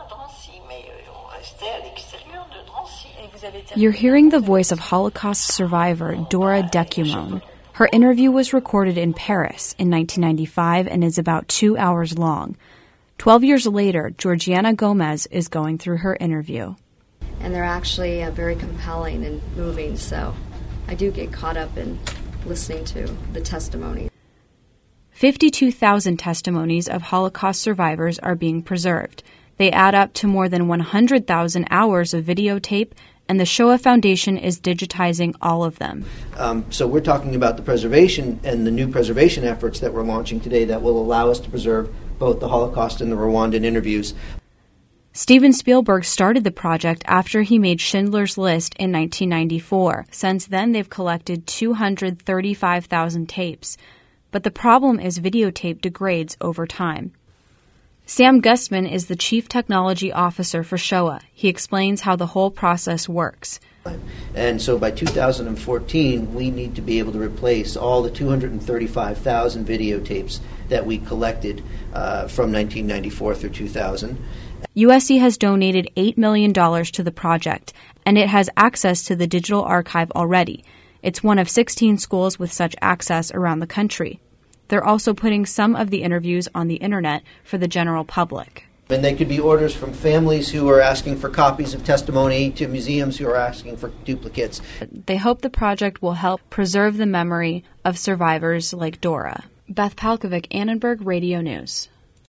You're hearing the voice of Holocaust survivor Dora Decumone. Her interview was recorded in Paris in 1995 and is about 2 hours long. 12 years later, Georgiana Gomez is going through her interview. And they're actually very compelling and moving, so I do get caught up in listening to the testimony. 52,000 testimonies of Holocaust survivors are being preserved. They add up to more than 100,000 hours of videotape, and the Shoah Foundation is digitizing all of them. So we're talking about the preservation and the new preservation efforts that we're launching today that will allow us to preserve both the Holocaust and the Rwandan interviews. Steven Spielberg started the project after he made Schindler's List in 1994. Since then, they've collected 235,000 tapes. But the problem is videotape degrades over time. Sam Gustman is the Chief Technology Officer for Shoah. He explains how the whole process works. And so by 2014, we need to be able to replace all the 235,000 videotapes that we collected from 1994 through 2000. USC has donated $8 million to the project, and it has access to the digital archive already. It's one of 16 schools with such access around the country. They're also putting some of the interviews on the internet for the general public. And they could be orders from families who are asking for copies of testimony to museums who are asking for duplicates. They hope the project will help preserve the memory of survivors like Dora. Beth Palkovic, Annenberg Radio News.